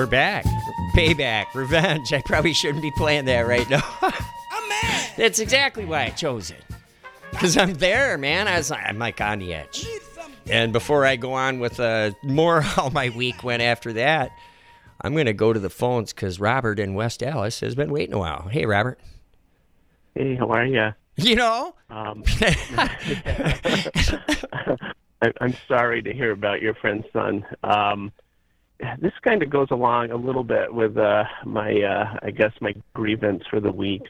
we're back. Payback, revenge. I probably shouldn't be playing that right now. I'm mad. That's exactly why I chose it. Because I'm there, man. I'm like on the edge. And before I go on with more how my week went after that, I'm going to go to the phones because Robert in West Allis has been waiting a while. Hey, Robert. Hey, how are you? You know? I'm sorry to hear about your friend's son. This kind of goes along a little bit with my grievance for the week.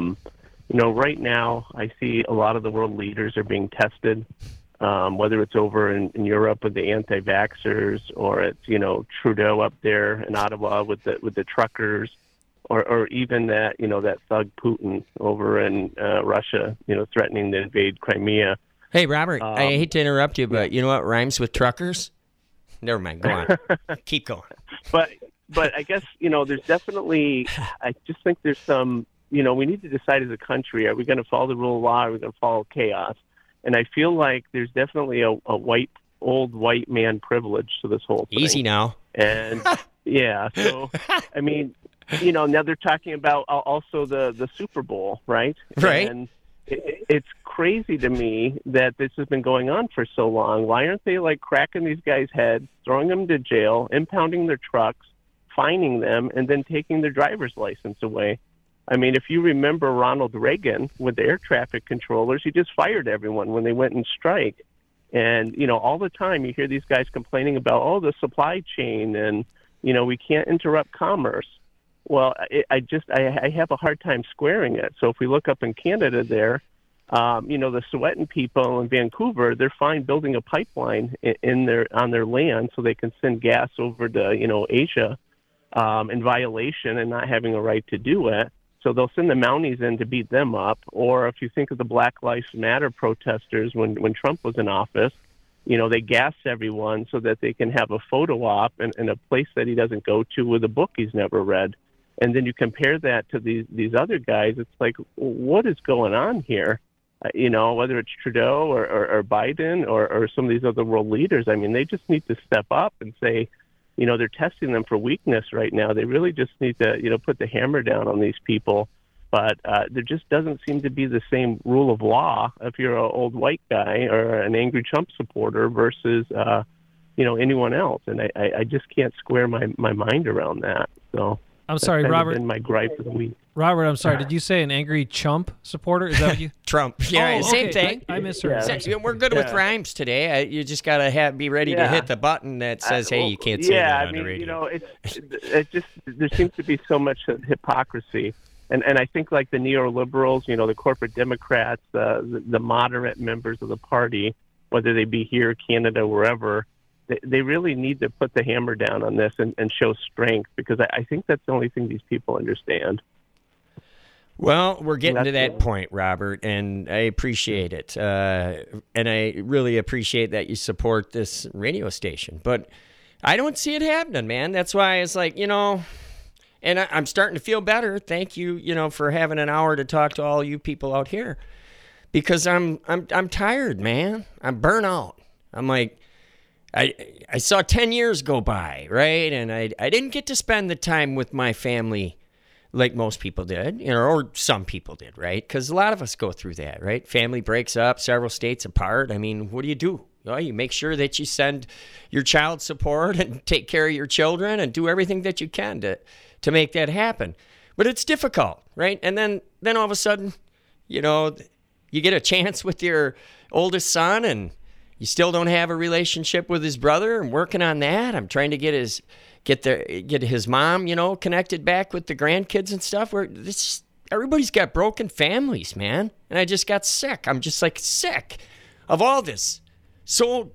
Right now I see a lot of the world leaders are being tested, whether it's over in Europe with the anti-vaxxers or it's, Trudeau up there in Ottawa with the truckers. Or even that thug Putin over in Russia, threatening to invade Crimea. Hey, Robert, I hate to interrupt you, but you know what rhymes with truckers? Never mind. Go on. Keep going. But I guess, there's definitely, I just think there's some, we need to decide as a country, are we going to follow the rule of law or are we going to follow chaos? And I feel like there's definitely a old white man privilege to this whole thing. Easy now. And, yeah, so, I mean... now they're talking about also the Super Bowl, right? Right. And it's crazy to me that this has been going on for so long. Why aren't they cracking these guys' heads, throwing them to jail, impounding their trucks, fining them, and then taking their driver's license away? I mean, if you remember Ronald Reagan with the air traffic controllers, he just fired everyone when they went in strike. And, all the time you hear these guys complaining about, the supply chain and, we can't interrupt commerce. Well, I have a hard time squaring it. So if we look up in Canada there, the Sowettan people in Vancouver, they're fine building a pipeline on their land so they can send gas over to, Asia in violation and not having a right to do it. So they'll send the Mounties in to beat them up. Or if you think of the Black Lives Matter protesters when Trump was in office, they gas everyone so that they can have a photo op in a place that he doesn't go to with a book he's never read. And then you compare that to these other guys, it's like, what is going on here? Whether it's Trudeau or Biden or some of these other world leaders, I mean, they just need to step up and say, they're testing them for weakness right now. They really just need to, put the hammer down on these people. But there just doesn't seem to be the same rule of law if you're an old white guy or an angry Trump supporter versus, anyone else. And I just can't square my mind around that. So I'm sorry, Robert. Been my gripe of the week. Robert, I'm sorry. Did you say an angry chump supporter? Is that what you? Trump. Yeah, same okay. thing. I misheard. Yeah. We're good with rhymes today. You just gotta be ready to hit the button that says, "Hey, you can't say that on the radio." It just there seems to be so much hypocrisy, and I think the neoliberals, the corporate Democrats, the moderate members of the party, whether they be here, Canada, wherever. They really need to put the hammer down on this and show strength because I think that's the only thing these people understand. Well, we're getting to that point, Robert, and I appreciate it. And I really appreciate that you support this radio station. But I don't see it happening, man. That's why it's like, and I'm starting to feel better. Thank you, for having an hour to talk to all you people out here. Because I'm tired, man. I'm burnt out. I'm like, I saw 10 years go by, right? And I didn't get to spend the time with my family like most people did, or some people did, right? Because a lot of us go through that, right? Family breaks up, several states apart. I mean, what do? You make sure that you send your child support and take care of your children and do everything that you can to make that happen. But it's difficult, right? And then all of a sudden, you get a chance with your oldest son and you still don't have a relationship with his brother. I'm working on that. I'm trying to get his mom, connected back with the grandkids and stuff. Everybody's got broken families, man. And I just got sick. I'm just sick of all this. So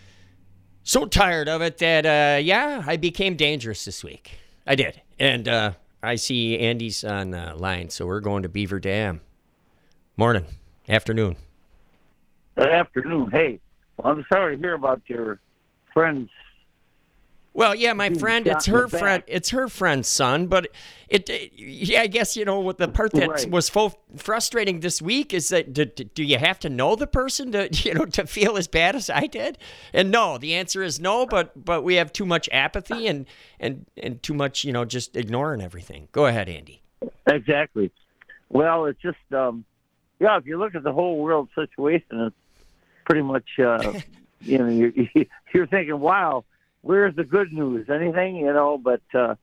tired of it that, I became dangerous this week. I did. And I see Andy's on line, so we're going to Beaver Dam. Morning. Afternoon. Good afternoon. Hey. Well, I'm sorry to hear about your friend's Well, yeah, my friend, it's her friend. It's her friend's son, but yeah, I guess what the part that was frustrating this week is that do you have to know the person to to feel as bad as I did? And no, the answer is no. But we have too much apathy and too much just ignoring everything. Go ahead, Andy. Exactly. Well, it's just if you look at the whole world situation, it's pretty much you're thinking, wow. Where's the good news? Anything, But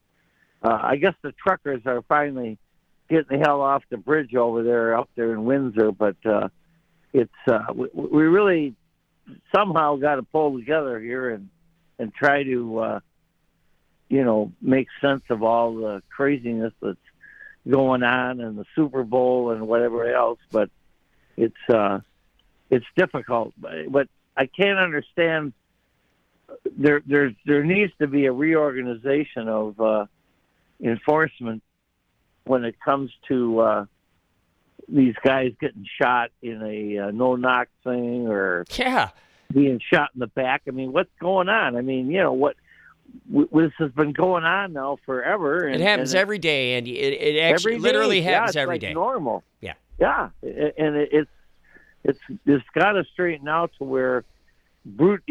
I guess the truckers are finally getting the hell off the bridge over there, up there in Windsor. But it's we really somehow got to pull together here and try to make sense of all the craziness that's going on and the Super Bowl and whatever else. But it's difficult. But I can't understand. There needs to be a reorganization of enforcement when it comes to these guys getting shot in a no-knock thing or being shot in the back. I mean, what's going on? I mean, this has been going on now forever. It happens every day, Andy. It actually literally happens every day. Normal. Yeah. Yeah, and it's got to straighten out to where brute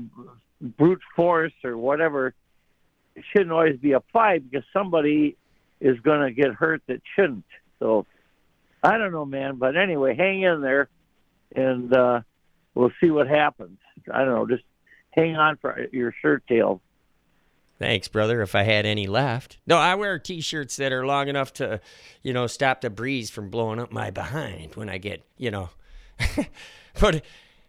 force or whatever shouldn't always be applied because somebody is going to get hurt that shouldn't. So I don't know, man. But anyway, hang in there, and we'll see what happens. I don't know. Just hang on for your shirt tails. Thanks, brother, if I had any left. No, I wear T-shirts that are long enough to, stop the breeze from blowing up my behind when I get, But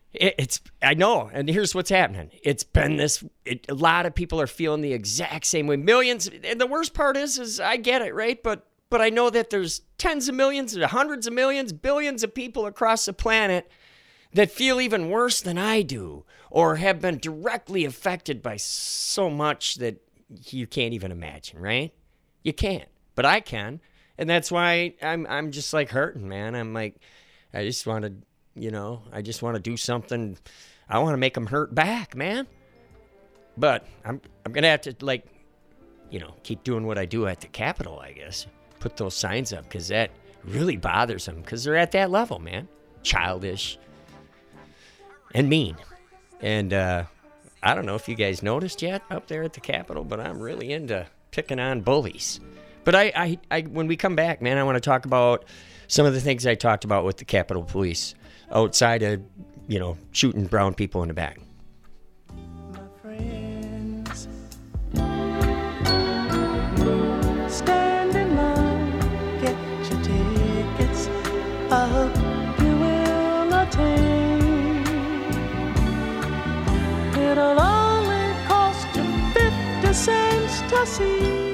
I know, and here's what's happening. It's been a lot of people are feeling the exact same way. Millions, and the worst part is I get it, right? But I know that there's tens of millions, hundreds of millions, billions of people across the planet that feel even worse than I do or have been directly affected by so much that you can't even imagine, right? You can't, but I can, and that's why I'm just like hurting, man. I'm like, I just want to do something. I want to make them hurt back, man. But I'm gonna have to keep doing what I do at the Capitol, I guess. Put those signs up because that really bothers them because they're at that level, man. Childish and mean. And I don't know if you guys noticed yet up there at the Capitol, but I'm really into picking on bullies. But I when we come back, man, I want to talk about some of the things I talked about with the Capitol Police outside of, shooting brown people in the back. My friends, stand in line, get your tickets. I hope you will attain. It'll only cost you 50 cents to see.